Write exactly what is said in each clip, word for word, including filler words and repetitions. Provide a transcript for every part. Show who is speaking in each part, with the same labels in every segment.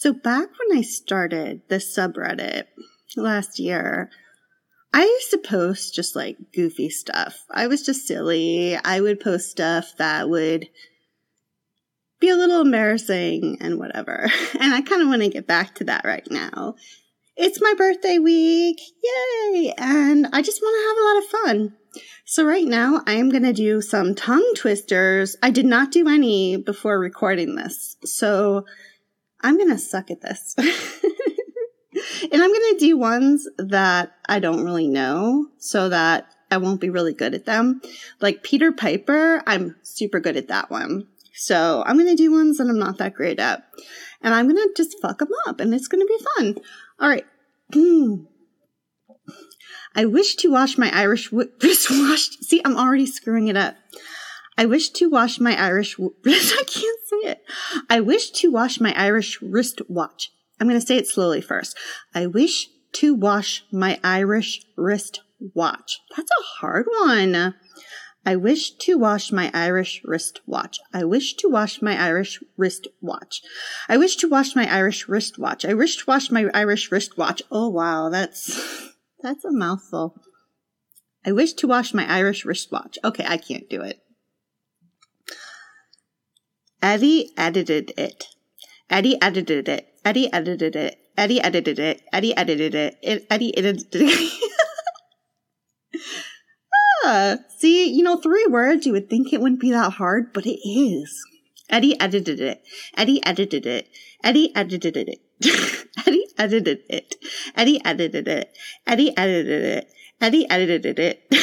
Speaker 1: So back when I started this subreddit last year, I used to post just like goofy stuff. I was just silly. I would post stuff that would be a little embarrassing and whatever. And I kind of want to get back to that right now. It's my birthday week. Yay! And I just want to have a lot of fun. So right now I am going to do some tongue twisters. I did not do any before recording this. So I'm going to suck at this. And I'm going to do ones that I don't really know so that I won't be really good at them. Like Peter Piper, I'm super good at that one. So I'm going to do ones that I'm not that great at. And I'm going to just fuck them up and it's going to be fun. All right. I wish to wash my Irish wristwatch. See, I'm already screwing it up. I wish to wash my Irish, I can't say it. I wish to wash my Irish wristwatch. I'm going to say it slowly first. I wish to wash my Irish wristwatch. That's a hard one. I wish to wash my Irish wristwatch. I wish to wash my Irish wristwatch. I wish to wash my Irish wristwatch. I wish to wash my Irish wristwatch. Oh, wow. That's, that's a mouthful. I wish to wash my Irish wristwatch. Okay, I can't do it. Eddie edited it. Eddie edited it. Eddie edited it. Eddie edited it. Eddie edited it. Eddie edited it. ah, see, you know, three words, you would think it wouldn't be that hard, but it is. Eddie edited it. Eddie edited it. Eddie edited it. Eddie edited it. Eddie edited it. Eddie edited it. Eddie edited it.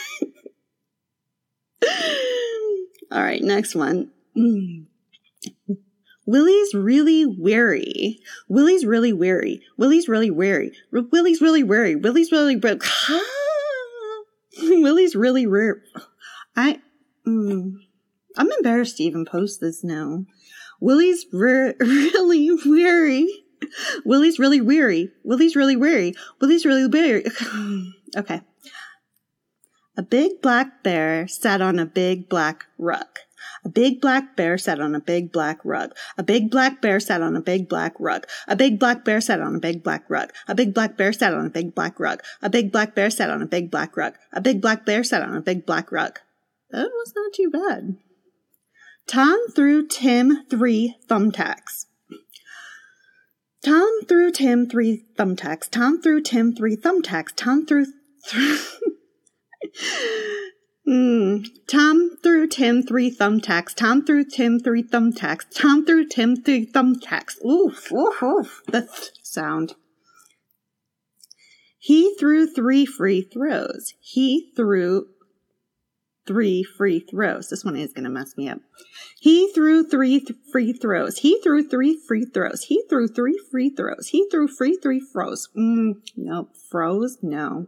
Speaker 1: All right, next one. Mm. Willie's really weary. Willie's really weary. Willie's really weary. Willie's really weary. Willie's really weary. Willie's really weary. I, mm, I'm embarrassed to even post this now. Willie's re- really weary. Willie's really weary. Willie's really weary. Willie's really weary. Okay. A big black bear sat on a big black rug. A big black bear sat on a big black rug. A big black bear sat on a big black rug. A big black bear sat on a big black rug. A big black bear sat on a big black rug. A big black bear sat on a big black rug. A big black bear sat on a big black rug. That was not too bad. Tom threw Tim three thumbtacks. Tom threw Tim three thumbtacks. Tom threw Tim three thumbtacks. Tom threw... Mm. Tom threw Tim three thumbtacks. Tom threw Tim three thumbtacks. Tom threw Tim three thumbtacks. Oof, oof, oof. The th sound. He threw three free throws. He threw three free throws. This one is going to mess me up. He threw three th free throws. He threw three free throws. He threw three free throws. He threw free three throws. Mm, nope. Froze? No.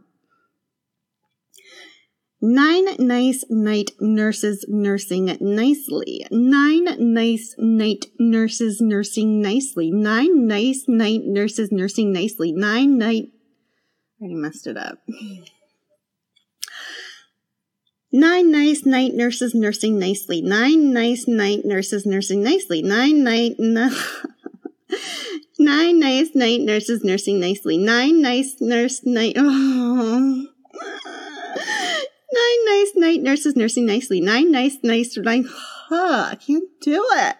Speaker 1: Nine nice night nurses nursing nicely. Nine nice night nurses nursing nicely. Nine nice night nurses nursing nicely. Nine night... I already messed it up. Nine nice night nurses nursing nicely. Nine nice night nurses nursing nicely. Nine night... No Nine nice night nurses nursing nicely. Nine nice nurse night... Oh... Nine nice night nurses nursing nicely. Nine nice, nice, nine. Huh, I can't do it.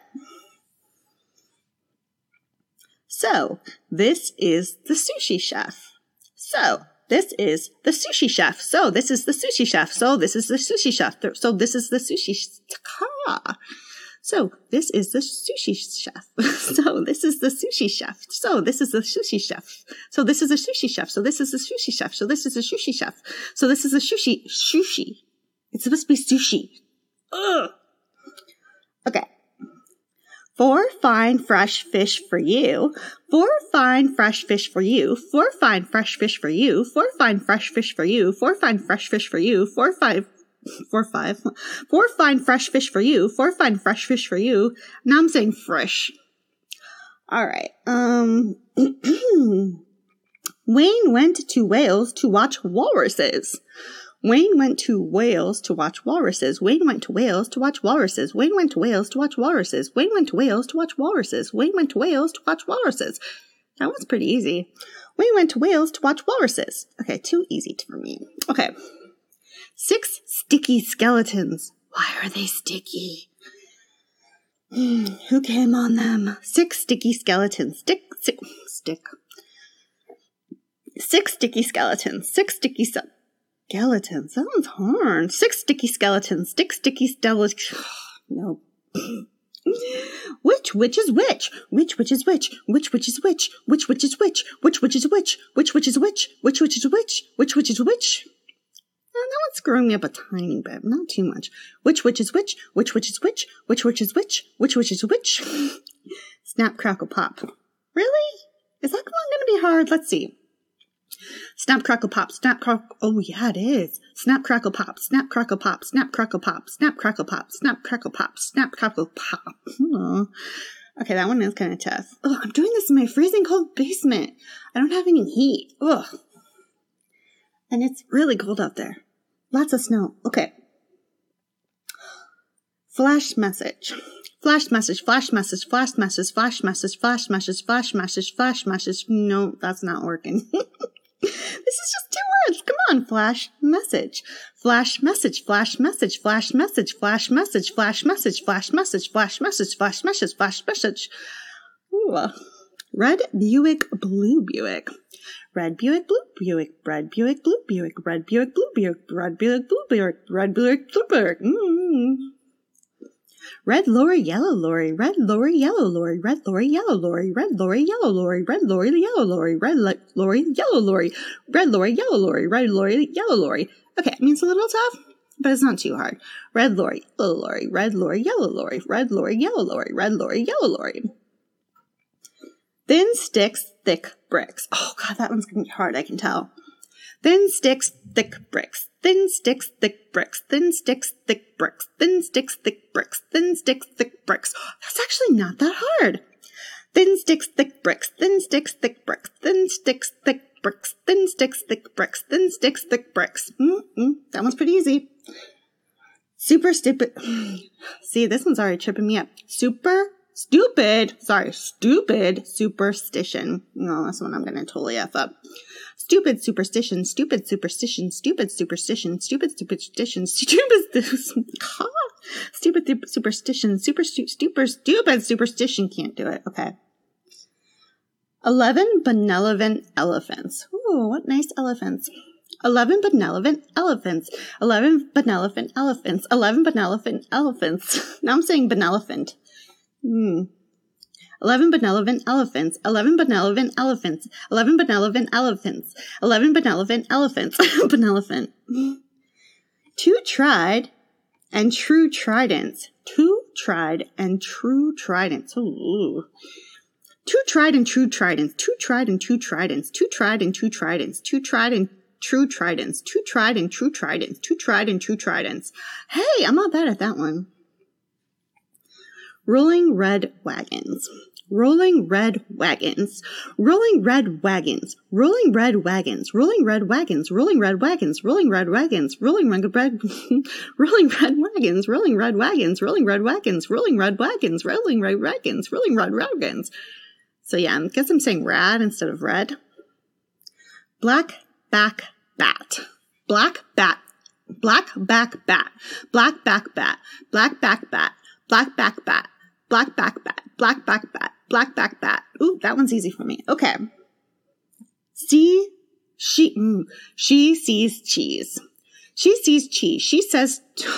Speaker 1: So, this is the sushi chef. So, this is the sushi chef. So, this is the sushi chef. So, this is the sushi chef. So, this is the sushi chef. So, this is the sushi chef. So, this is the sushi chef. So, this is the sushi chef. So, this is a sushi chef. So, this is the sushi chef. So, this is a sushi chef. So, this is a sushi. Sushi. It's supposed to be sushi. Ugh. Okay. Four fine fresh fish for you. Four fine fresh fish for you. Four fine fresh fish for you. Four fine fresh fish for you. Four fine fresh fish for you. Four five. Four, five. Four fine fresh fish for you. Four fine fresh fish for you. Now I'm saying fresh. All right. Um, Wayne went to Wales to watch walruses. Wayne went to Wales to watch walruses. Wayne went to Wales to watch walruses. Wayne went to Wales to watch walruses. Wayne went to Wales to watch walruses. Wayne went to Wales to watch walruses. That was pretty easy. Wayne went to Wales to watch walruses. Okay, too easy for me. Okay. Six sticky skeletons. Why are they sticky? Who came on them? Six sticky skeletons. Stick, stick, stick. Six sticky skeletons. Six sticky se- skeletons. That one's hard. Six sticky skeletons. Six sticky skeletons. No. Which which is which? Which which is which? Which which is which? Which which is which? Which which is which? Which which is which? Which which is which? Which which is which? Oh, that one's screwing me up a tiny bit, not too much. Which which is which? Which which is which? Which which is which? Which which is which? Snap, crackle, pop. Really? Is that one going to be hard? Let's see. Snap, crackle, pop. Snap, crackle. Oh, yeah, it is. Snap, crackle, pop. Snap, crackle, pop. Snap, crackle, pop. Snap, crackle, pop. Snap, crackle, pop. Snap, crackle, pop. Oh. Okay, that one is kind of tough. Oh, I'm doing this in my freezing cold basement. I don't have any heat. Ugh. And it's really cold out there. Lots of snow. Okay. Flash message. Flash message, flash message, flash message, flash message, flash message, flash message, flash message. No, that's not working. This is just two words. Come on, flash message. Flash message, flash message, flash message, flash message, flash message, flash message, flash message, flash message, flash message. Ooh. Red Buick, blue Buick. Red Buick, blue Buick, red Buick, blue Buick, red Buick, blue Buick, red Buick, blue Buick, red Buick, blue Buick. Mm. Red lorry, yellow lorry, red lorry, yellow lorry, red lorry, yellow lorry, red lorry, yellow lorry, red lorry, yellow lorry, red lorry, yellow lorry, red lorry, yellow lorry, red lorry, yellow lorry. Okay, I mean, it's a little tough, but it's not too hard. Red lorry, yellow lorry, red lorry, yellow lorry, red lorry, yellow lorry, red lorry, yellow lorry. Thin sticks, thick bricks. Oh, God, that one's going to be hard, I can tell. Thin sticks, thick bricks. Thin sticks, thick bricks. Thin sticks, thick bricks. Thin sticks, thick bricks. Thin sticks, thick bricks. That's actually not that hard. Thin sticks, thick bricks. Thin sticks, thick bricks. Thin sticks, thick bricks. Thin sticks, thick bricks. Thin sticks, thick bricks. Mm-mm, that one's pretty easy. Super stupid. See, this one's already tripping me up. Super stupid. Sorry, stupid superstition. No, that's one I'm going to totally F up. Stupid superstition, stupid superstition, stupid superstition, stupid superstition, stupid, stupid superstition, super, stupid, stupid superstition. Can't do it. Okay. Eleven benevolent elephants. Ooh, what nice elephants. Eleven benevolent elephants. Eleven benevolent elephants. Eleven benevolent elephants. Now I'm saying benevolent. Hmm. Eleven benevolent elephants, eleven benevolent elephants, eleven benevolent elephants, eleven benevolent elephants, benevolent. Two tried and true tridents, two tried and true tridents. Ooh. Two tried and true tridents, two tried and true tridents, two tried and true tridents, two tried and true tridents, two tried and true tridents, two tried and true tridents. Hey, I'm not bad at that one. Rolling red wagons. Rolling red wagons, rolling red wagons, rolling red wagons, rolling red wagons, rolling red wagons, rolling red wagons, rolling red red, rolling red wagons, rolling red wagons, rolling red wagons, rolling red wagons, rolling red wagons, rolling red wagons. So yeah, I guess I'm saying rad instead of red. Black back bat, black bat, black back bat, black back bat, black back bat, black back bat. Black back bat, black back bat, black back bat. Ooh, that one's easy for me. Okay. See, she, mm, she sees cheese. She sees cheese. She says,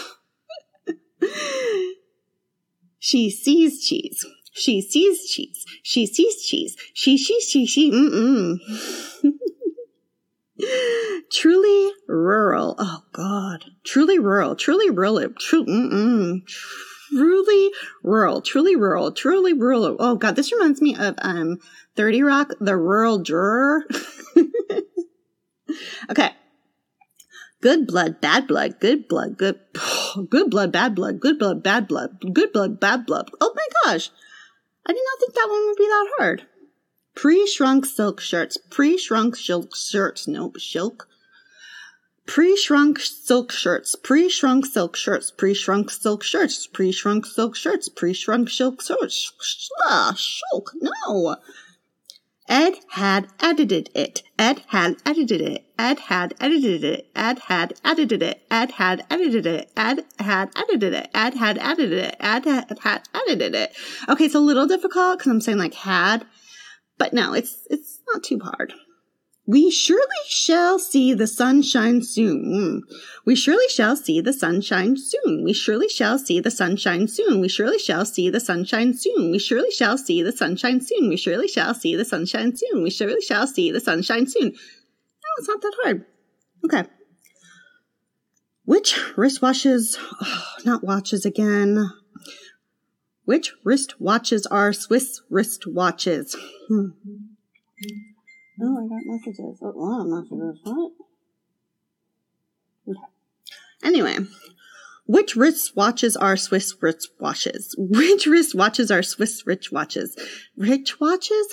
Speaker 1: she sees cheese. She sees cheese. She sees cheese. She, she, she, she, mm-mm. Truly rural. Oh, God. Truly rural. Truly rural. True, mm-mm. Truly rural, truly rural, truly rural. Oh, God, this reminds me of um thirty Rock, the rural juror. Okay. Good blood, bad blood, good blood, good, good blood, bad blood, good blood, bad blood, good blood, bad blood. Oh, my gosh. I did not think that one would be that hard. Pre-shrunk silk shirts, pre-shrunk silk shirts. Nope, silk. Pre-shrunk silk shirts, pre-shrunk silk shirts, pre-shrunk silk shirts, pre-shrunk silk shirts, pre-shrunk silk shirts. Ah, shulk, no. Ed had edited it. Ed had edited it. Ed had edited it. Ed had edited it. Ed had edited it. Ed had edited it. Ed had edited it. Ed had, had edited it. Okay, it's a little difficult because I'm saying like had, but no, it's it's not too hard. We surely shall see the sunshine soon. We surely shall see the sunshine soon. We surely shall see the sunshine soon. We surely shall see the sunshine soon. We surely shall see the sunshine soon. We surely shall see the sunshine soon. We surely shall see the sunshine soon. No, it's not that hard. Okay. Which wristwatches, oh, not watches again. Which wristwatches are Swiss wristwatches? Hmm. Oh, I got messages. Oh, a lot of messages. What? Okay. Anyway, which wristwatches are Swiss wristwatches? Which wristwatches are Swiss rich watches? Rich watches?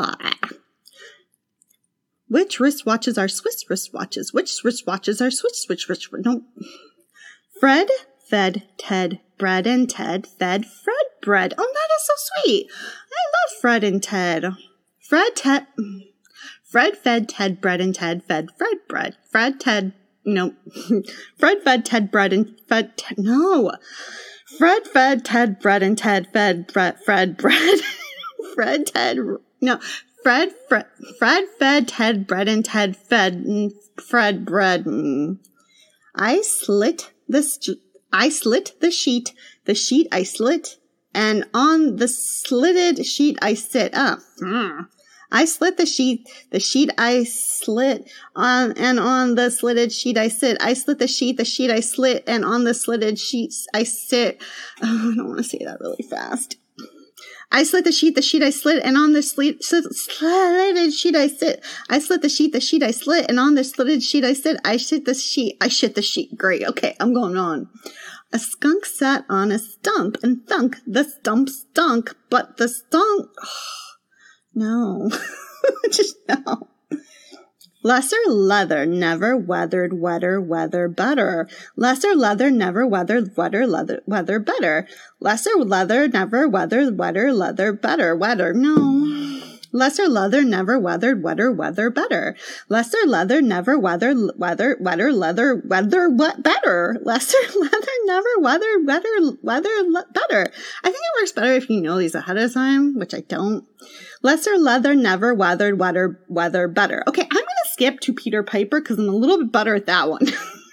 Speaker 1: Which wristwatches are Swiss wristwatches? Which wristwatches are Swiss rich rich? No. Fred fed Ted bread and Ted fed Fred bread. Oh, that is so sweet. I love Fred and Ted. Fred, Ted... Fred fed Ted bread and Ted fed Fred bread. Fred, Ted, no. Fred fed Ted bread and fed Ted, no. Fred fed Ted bread and Ted fed Fred, Fred bread. Fred, Ted, no. Fred, Fred, Fred fed Ted bread and Ted fed Fred bread. I slit the, st- I slit the sheet, the sheet I slit, and on the slitted sheet I sit up. Mm. I slit the sheet, the sheet I slit on, and on the slitted sheet I sit. I slit the sheet, the sheet I slit, and on the slitted sheets I sit. Oh, I don't want to say that really fast. I slit the sheet, the sheet I slit, and on the slit, slitted sheet I sit. I slit the sheet, the sheet I slit, and on the slitted sheet I sit. I shit the sheet, I shit the sheet. Great. Okay, I'm going on. A skunk sat on a stump and thunk. The stump stunk, but the stunk... No, just no. Lesser leather never weathered wetter weather better. Lesser leather never weathered wetter leather weather better. Lesser leather never weathered wetter leather better. Weather, no. Lesser leather never weathered wetter weather better. Lesser leather never weathered weather wetter leather weather what better. Lesser leather never weathered weather weather le- better. I think it works better if you know these ahead of time, which I don't. Lesser leather never weathered weather weather better. Okay, I'm gonna skip to Peter Piper because I'm a little bit better at that one.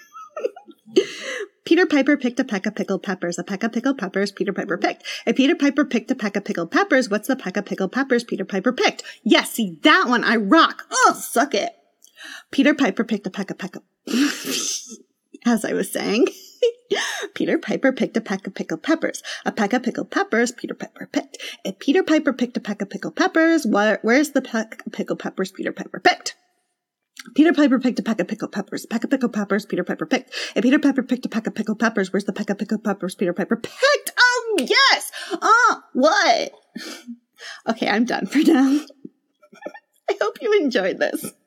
Speaker 1: Peter Piper picked a peck of pickled peppers. A peck of pickled peppers Peter Piper picked. If Peter Piper picked a peck of pickled peppers, what's the peck of pickled peppers Peter Piper picked? Yes, see, that one, I rock. Oh, suck it. Peter Piper picked a peck of peck of... As I was saying. Peter Piper picked a peck of pickled peppers. A peck of pickled peppers Peter Piper picked. If Peter Piper picked a peck of pickled peppers, where, where's the peck of pickled peppers Peter Piper picked? Peter Piper picked a peck of pickled peppers. A peck of pickled peppers Peter Piper picked. If Peter Piper picked a peck of pickled peppers, where's the peck of pickled peppers Peter Piper picked? Oh, yes! Oh, what? Okay, I'm done for now. I hope you enjoyed this.